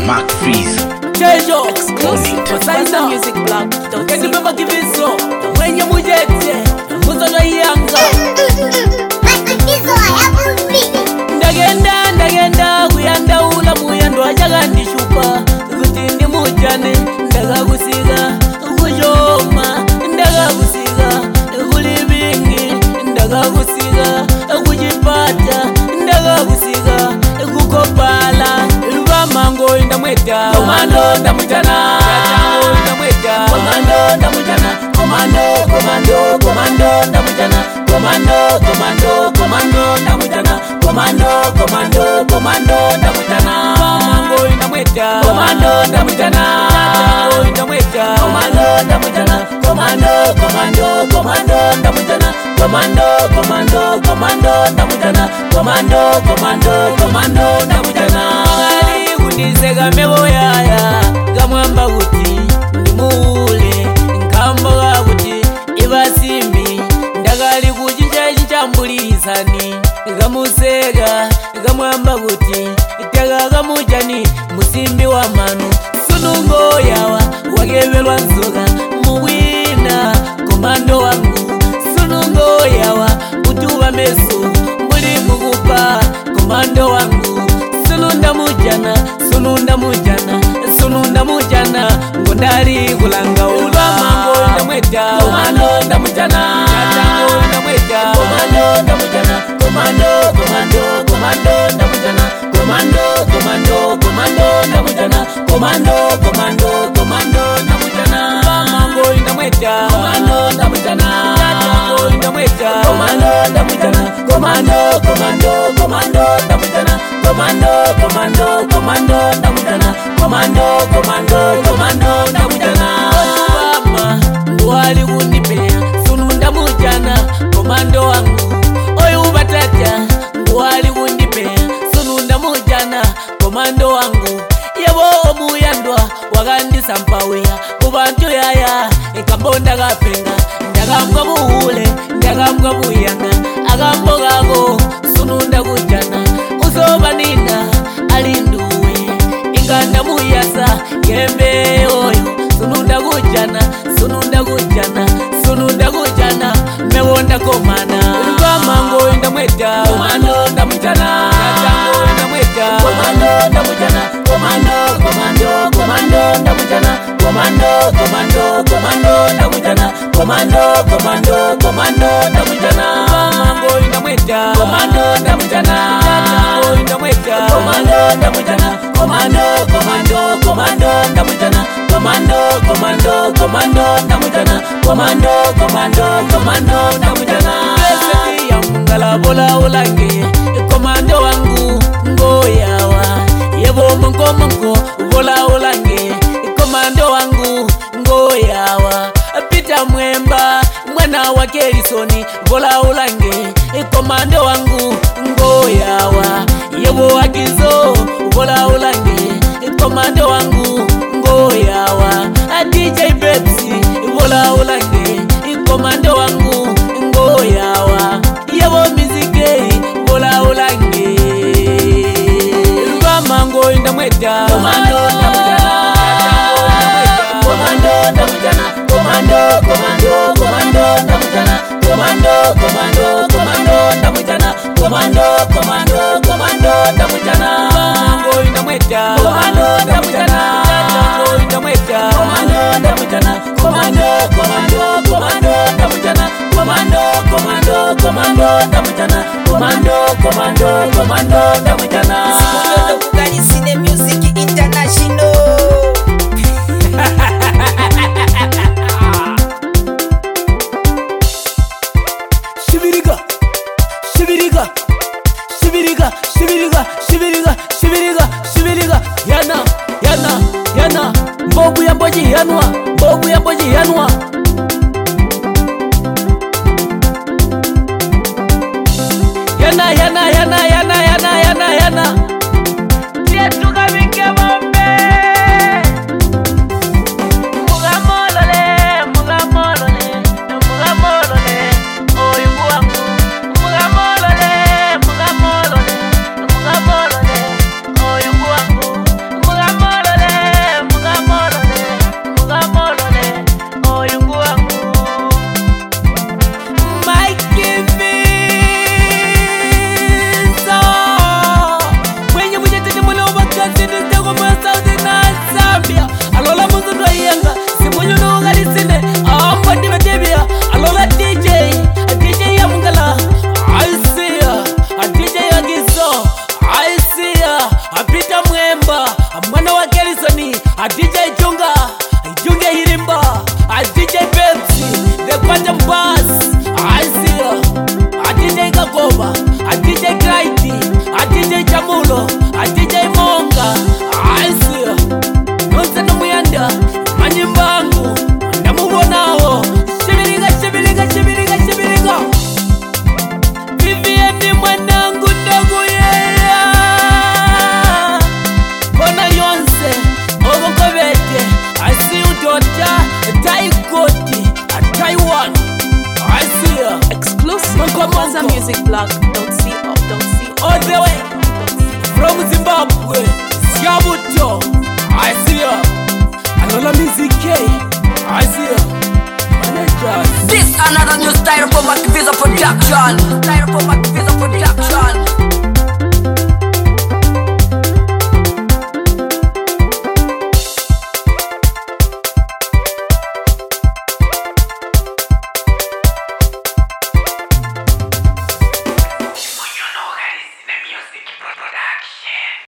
Mark Freeze. Treasure exclusive for Saiza Music Blog. Don't remember giving so. When you move it, Muzola Yanga. Ndagenda kuyanda ula muyando ajaga ndishupa kutindi mujane ndaga gusiga kujoma ndaga gusiga kulibingi ndaga gusiga kujipata ndaga gusiga kukopala lubamango ndamweta komando ndamutana chatango ndamweta komando ndamutana komando ndamutana komando ndamutana komando ndamutana mango ndamweta komando ndamutana chatango ndamweta komando ndamutana komando ndamutana komando ndamutana komando ndamutana ali kundisega mebo yaya gamwamba kuti ndimule nkamboga kuti ibasimbi ndagali kujinja chambulizani gamusega gamwamba kuti itaga gamujani musimbi wa manu sunungo yawa wagebelwa nzoga muwina komando wangu sunungo yawa kutuba meso muri mugupa komando wangu sununda mujana ngondari kulanga ula mango ndamweta komando ndamutana chatango ndamweta komando ndamutana komando ndamutana komando ndamutana komando ndamutana mango ndamweta komando ndamutana chatango ndamweta komando ndamutana komando ndamutana komando ndamutana komando ndamutana mama wali kunipea sununda mujana komando wangu oyu batata wali kunipea sununda mujana komando wangu yabo omuyandwa wagandisa mpawea kubantu yaya ekambonda gapenga ndagambwa buhule ndagambwa buyanga agambo gago sununda kujana uzoba nina alinduwe inganda muyasa gembe oyo sununda kujana mewonda komana mango ndamweta komando ndamutana chatango ndamweta komando ndamutana komando ndamutana komando ndamutana komando ndamutana mango ndamweta komando ndamutana chatango ndamweta komando ndamutana komando ndamutana komando ndamutana beseti ya mungala bola ulange komando wangu ngoyawa yebo mongo bola ulange komando wangu ngoyawa pita mwemba mwana wa Kerisoni bola ulange komando wangu ngoyawa yebo akizo bola ulange komando wangu ngoyawa DJ Pepsi bola ulange komando wangu ngoyawa yebo mizike bola ulange mango ndamweta komando ndamutana komando ndamutana komando ndamutana komando ndamutana mango ndamweta komando ndamutana chatango ndamweta komando ndamutana komando ndamutana komando ndamutana Cine Music International. yana mbogu ya mboji yanwa yana yetuka binge bombe mugamolole oyu wangu mugamolole oyu wangu mugamolole a DJ Junga, Junga Hirimba, a DJ Pepsi, the Quantum Bass, I see ya, a DJ Gagoba, a DJ Graiti, a DJ Jamulo, a DJ Monga, I see ya, Nonsense Muyanda, Manimbangu, Namubonao, Shibiriga, Shibiriga, Shibiriga, Shibiriga, Vivian Mwanangu Ndogo Bona Yonse, Ogokobete, I see you daughter, Taikoti, Taiwan, I see ya. Exclusive from WhatsAppMusicBlog.co.co. All the way from Zimbabwe, Siabuto, I see ya. Alola Music K, I see ya. Managers. This another new style from Activision Production.